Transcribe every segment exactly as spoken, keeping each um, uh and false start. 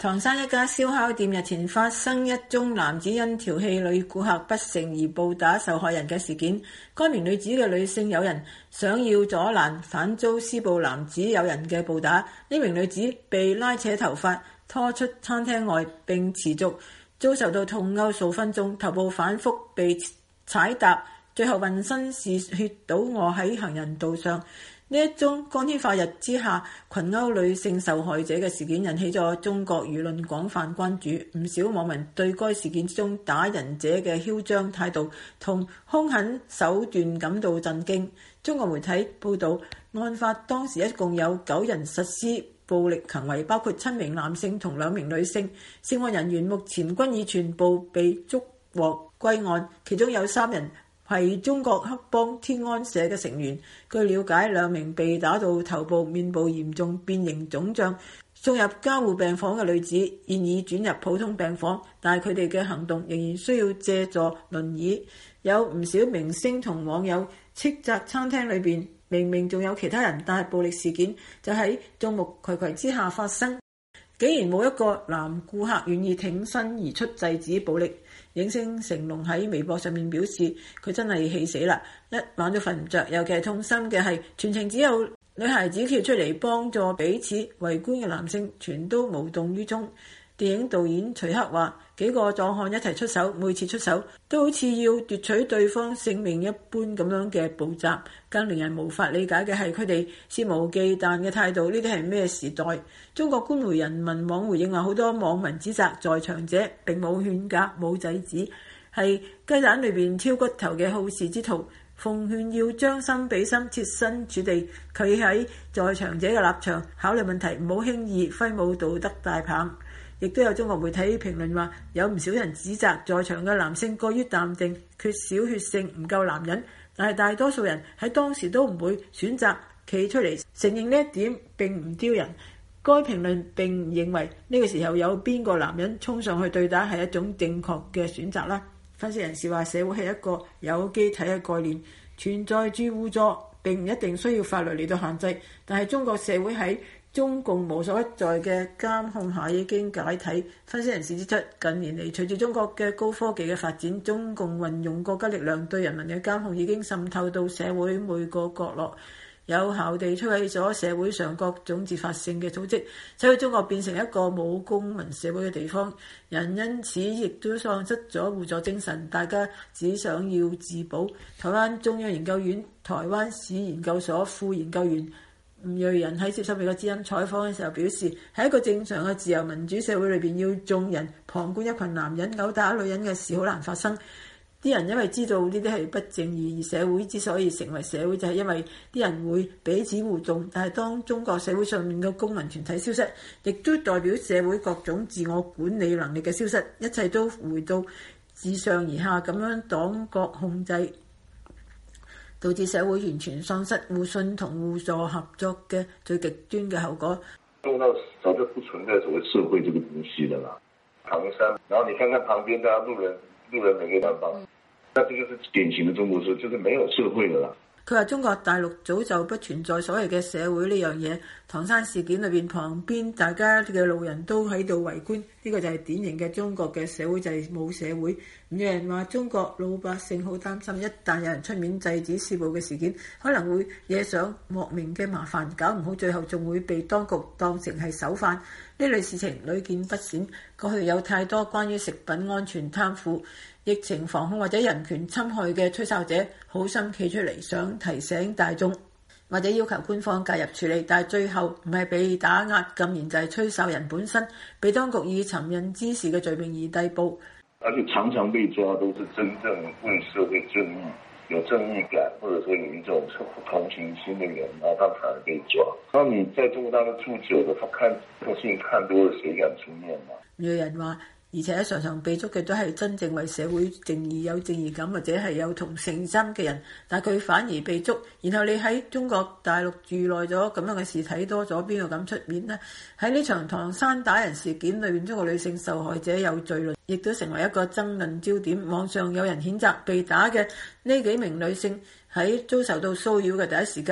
唐山一家燒烤店日前發生一宗男子因調戲女顧客不成而暴打受害人嘅事件。該名女子嘅女性友人想要阻攔反遭施暴男子友人嘅暴打，呢名女子被拉扯頭髮拖出餐廳外，並持續遭受到痛毆數分鐘，頭部反覆被踩踏，最後渾身是血倒卧喺行人道上。呢一宗光天化日之下群毆女性受害者嘅事件引起咗中國輿論廣泛關注，唔少網民對該事件之中打人者嘅囂張態度同兇狠手段感到震驚。中國媒體報導，案發當時一共有九人實施暴力行為，包括七名男性同兩名女性。涉案人員目前均已全部被捉獲歸案，其中有三人係中國黑幫天安社嘅成員。據了解，兩名被打到頭部、面部嚴重變形腫脹，送入加護病房嘅女子現已轉入普通病房，但係佢哋嘅行動仍然需要借助輪椅。有唔少明星同網友斥責餐廳裏邊明明仲有其他人，但係暴力事件就喺眾目睽睽之下發生，竟然冇一個男顧客願意挺身而出制止暴力。影星成龍喺微博上面表示，佢真係氣死啦，一晚都瞓唔着。尤其係痛心嘅係，全程只有女孩子跳出嚟幫助彼此，圍觀嘅男性全都無動於衷。電影導演徐克話，幾個壯漢一齊出手，每次出手都好似要奪取對方性命一般咁樣嘅步驟。更令人無法理解嘅係佢哋肆無忌憚嘅態度，呢啲係咩時代？中國官媒人民網回應話，好多網民指責在場者並冇勸架冇制止，係雞蛋裏邊挑骨頭嘅好事之徒，奉勸要將心比心，設身處地企喺在場者嘅立場考慮問題，唔好輕易揮舞道德大棒。亦都有中國媒體評論話，有唔少人指責在場嘅男性過於淡定，缺少血性，唔夠男人。但係大多數人喺當時都唔會選擇企出嚟承認呢一點，並唔丟人。該評論並唔認為呢個時候有邊個男人衝上去對打係一種正確嘅選擇啦。分析人士話，社會係一個有機體嘅概念，存在住互助，並唔一定需要法律嚟到限制。但係中國社會喺中共無所不在嘅監控下已經解體。分析人士指出，近年嚟隨住中國嘅高科技嘅發展，中共運用國家力量對人民嘅監控已經滲透到社會每個角落，有效地摧毀咗社會上各種自發性嘅組織，使到中國變成一個冇公民社會嘅地方。人因此亦都喪失咗互助精神，大家只想要自保。台灣中央研究院台灣史研究所副研究員吳瑞仁喺接受美國之音採訪嘅時候表示，喺一個正常嘅自由民主社會裏邊，要眾人旁觀一群男人毆打女人嘅事好難發生。啲人因為知道呢啲係不正義，而社會之所以成為社會，就係因為啲人會彼此互動。但係當中國社會上面嘅公民團體消失，亦都代表社會各種自我管理能力嘅消失，一切都回到自上而下咁樣黨國控制，導致社會完全喪失互信同互助合作嘅最極端嘅後果。 中國早就不存在所謂社會這個東西的啦。唐山，然後你看看旁邊，大家路人路人每個地方，那這就是典型的中國社會，就是沒有社會的啦。 佢話中國大陸早就不存在所謂嘅社會呢樣嘢。唐山事件裏邊旁邊大家嘅路人都喺度圍觀，呢個就係典型嘅中國嘅社會，就係冇社會。唔有人話中國老百姓好擔心，一旦有人出面制止施暴嘅事件，可能會惹上莫名嘅麻煩，搞唔好最後仲會被當局當成係首犯。呢類事情屢見不鮮，過去有太多關於食品安全貪腐、疫情防控或者人權侵害嘅吹哨者，好心企出嚟想提醒大眾，或者要求官方介入處理，但係最後唔係被打壓禁言，就係吹哨人本身被當局以尋釁滋事嘅罪名而逮捕。 而且常常被抓都是真正為社會正義、有正義感，或者說有一種同情心的人，然後他反而被抓。然後你在中國大陸住久了，他看這種事情看多了，誰敢出面嘛？ 有人話，而且常常被捉嘅都係真正為社會正義有正義感或者係有同情心嘅人，但佢反而被捉。然後你喺中國大陸住耐咗，咁樣嘅事睇多咗，邊個敢出面呢？喺呢場唐山打人事件裏面，中國女性受害者有罪論，亦都成為一個爭論焦點。網上有人譴責被打嘅呢幾名女性喺遭受到騷擾嘅第一時間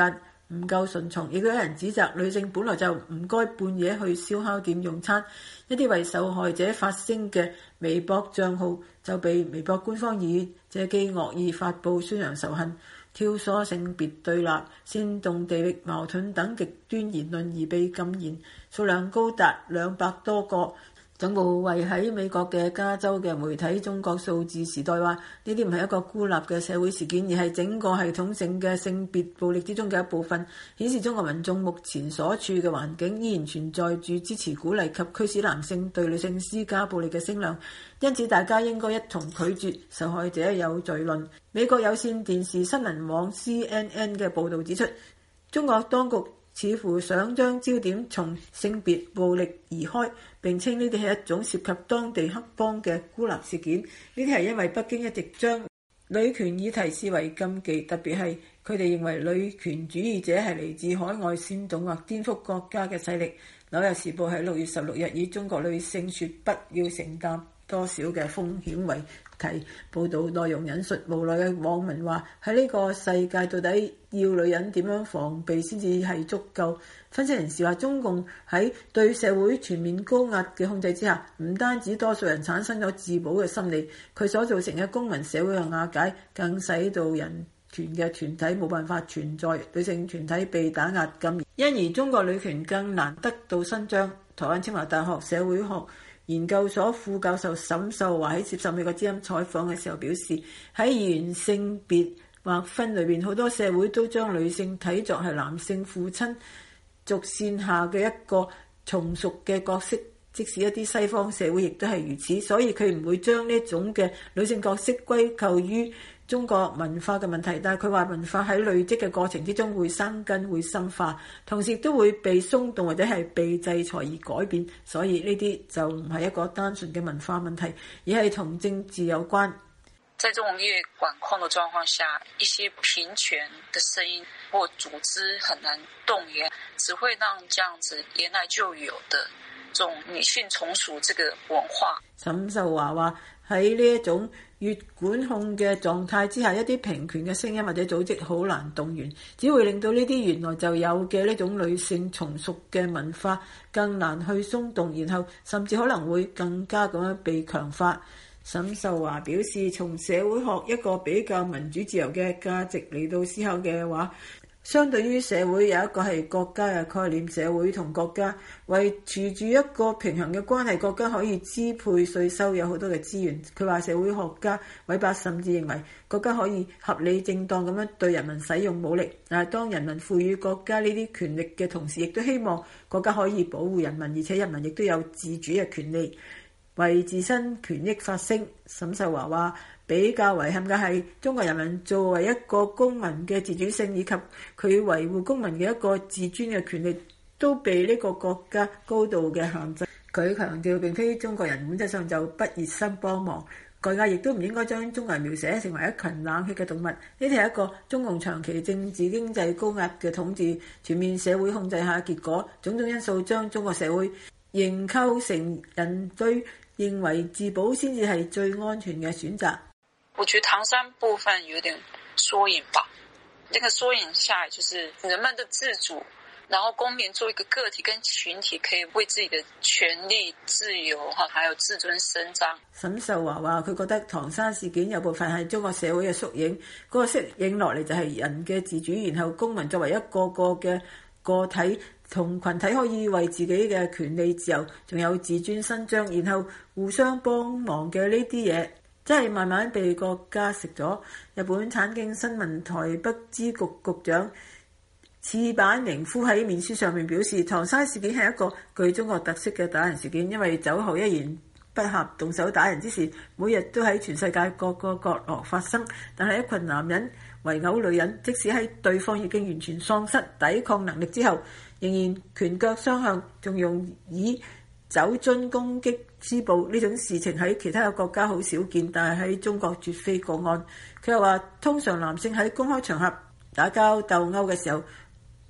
唔夠順從，亦都有人指責女性本來就唔該半夜去燒烤店用餐。一啲為受害者發聲嘅微博帳號就被微博官方以借機惡意發布宣揚仇恨、挑唆性別對立、煽動地域矛盾等極端言論而被禁言，數量高達兩百多個。總部為喺美國嘅加州嘅媒體中國數字時代話：呢啲唔係一個孤立嘅社會事件，而係整個系統性嘅性別暴力之中嘅一部分，顯示中國民眾目前所處嘅環境依然存在住支持、鼓勵及驅使男性對女性施加暴力嘅聲量，因此大家應該一同拒絕受害者有罪論。美國有線電視新聞網 C N N 嘅報導指出，中國當局似乎想將焦點從性別暴力移開，並稱呢啲係一種涉及當地黑幫嘅孤立事件。呢啲係因為北京一直將女權議題視為禁忌，特別係佢哋認為女權主義者係嚟自海外煽動或顛覆國家嘅勢力。紐約時報喺六月十六日以中國女性說不要承擔多少嘅風險為題報導內容，引述無奈嘅網民話：喺呢個世界到底要女人點樣防備先至係足夠？分析人士話，中共喺對社會全面高壓嘅控制之下，唔單止多數人產生咗自保嘅心理，佢所造成嘅公民社會嘅瓦解，更使到人權嘅團體冇辦法存在，女性團體被打壓禁言，因而中國女權更難得到伸張。台灣清華大學社會學研究所副教授沈秀華喺接受美國之音採訪嘅時候表示，喺二元性別劃分裏面，好多社會都將女性睇作係男性父親軸線下嘅一個從屬嘅角色，即使一啲西方社會亦都係如此，所以佢唔會將呢種嘅女性角色歸咎於中國文化嘅問題，但係佢話文化喺累積嘅過程之中會生根、會深化，同時亦都會被鬆動或者係被制裁而改變，所以呢啲就唔係一個單純嘅文化問題，而係同政治有關。 在這種越管控的狀況下，一些平權的聲音或組織很難動員，只會讓這樣子原來就有的這種女性從屬這個文化。 沈秀華話喺呢一種越管控嘅狀態之下，一啲平權嘅聲音或者組織好難動員，只會令到呢啲原來就有嘅呢種女性從屬嘅文化更難去鬆動，然後甚至可能會更加咁樣被強化。沈秀華表示，從社會學一個比較民主自由嘅價值嚟到思考嘅話，相對於社會有一個係國家嘅概念，社會同國家維持住一個平衡嘅關係，國家可以支配稅收，有好多嘅資源。佢話社會學家韋伯甚至認為國家可以合理正當咁樣對人民使用武力，但係當人民賦予國家呢啲權力嘅同時，亦都希望國家可以保護人民，而且人民亦都有自主嘅權利，為自身權益發聲。沈秀華話，比較遺憾嘅係中國人民作為一個公民嘅自主性以及佢維護公民嘅一個自尊嘅權利都被呢個國家高度嘅限制。佢強調並非中國人本質上就不熱心幫忙，外界亦都唔應該將中國人描寫成為一群冷血嘅動物。呢啲係一個中共長期政治經濟高壓嘅統治、全面社會控制下嘅結果，種種因素將中國社會形構成人對認為自保先至係最安全嘅選擇。 我覺得唐山部分有點縮影吧，這個縮影下來就是人們的自主，然後公民做一個個體跟群體可以為自己的權利、自由還有自尊伸張。 沈秀華話佢覺得唐山事件有部分係中國社會嘅縮影，嗰個縮影落嚟就係人嘅自主，然後公民作為一個個嘅個體同群體可以為自己嘅權利自由仲有自尊伸張，然後互相幫忙嘅呢啲嘢真係慢慢被國家食咗。日本產經新聞台北支局局長矢板明夫喺面書上面表示，唐山事件係一個具中國特色嘅打人事件，因為酒後一言不合動手打人之事每日都喺全世界各個角落發生，但係一群男人圍毆女人，即使喺對方已經完全喪失抵抗能力之後，仍然拳腳相向，仲用以酒樽攻擊施暴，呢種事情喺其他嘅國家好少見，但係喺中國絕非個案。佢又話，通常男性喺公開場合打交鬥毆嘅時候，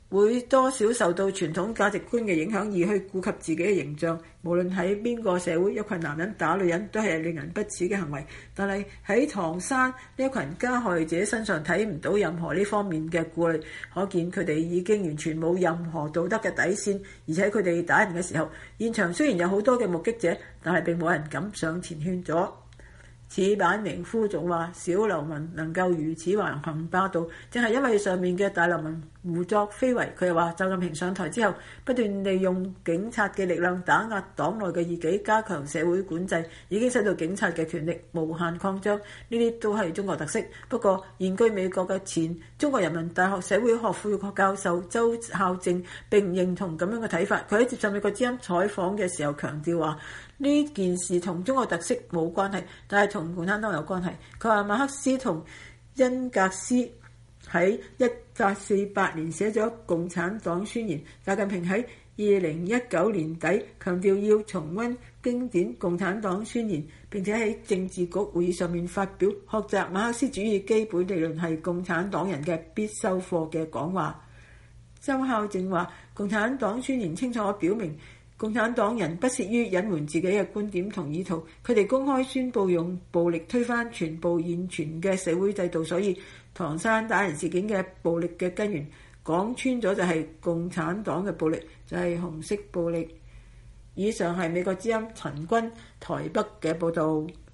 會多少受到傳統價值觀嘅影響而去顧及自己嘅形象。無論喺邊個社會，一群男人打女人都係令人不齒嘅行為。但係喺唐山呢一群加害者身上睇唔到任何呢方面嘅顧慮，可見佢哋已經完全冇任何道德嘅底線。而且佢哋打人嘅時候，現場雖然有好多嘅目擊者，但係並冇人敢上前勸阻。此版名夫仲話：小流氓能夠如此橫行霸道，正係因為上面嘅大流氓胡作非為。佢又話，習近平上台之後，不斷利用警察嘅力量打壓黨內嘅異己，加強社會管制，已經使到警察嘅權力無限擴張。呢啲都係中國特色。不過，現居美國嘅前中國人民大學社會學副教授周孝正並唔認同咁樣嘅睇法。佢喺接受美國之音採訪嘅時候強調話：呢件事同中國特色冇關係，但係同共產黨有關係。佢話馬克思同恩格斯喺一八四八年寫咗《共產黨宣言》，習近平喺二零一九年底強調要重溫經典《共產黨宣言》，並且喺政治局會議上面發表學習馬克思主義基本理論係共產黨人嘅必修課嘅講話。周孝正話：共產黨宣言清楚表明，共產黨人不屑於隱瞞自己嘅觀點同意圖，佢哋公開宣佈用暴力推翻全部現存嘅社會制度，所以唐山打人事件嘅暴力嘅根源，講穿咗就係共產黨嘅暴力，就係紅色暴力。以上係美國之音陳君台北嘅報導。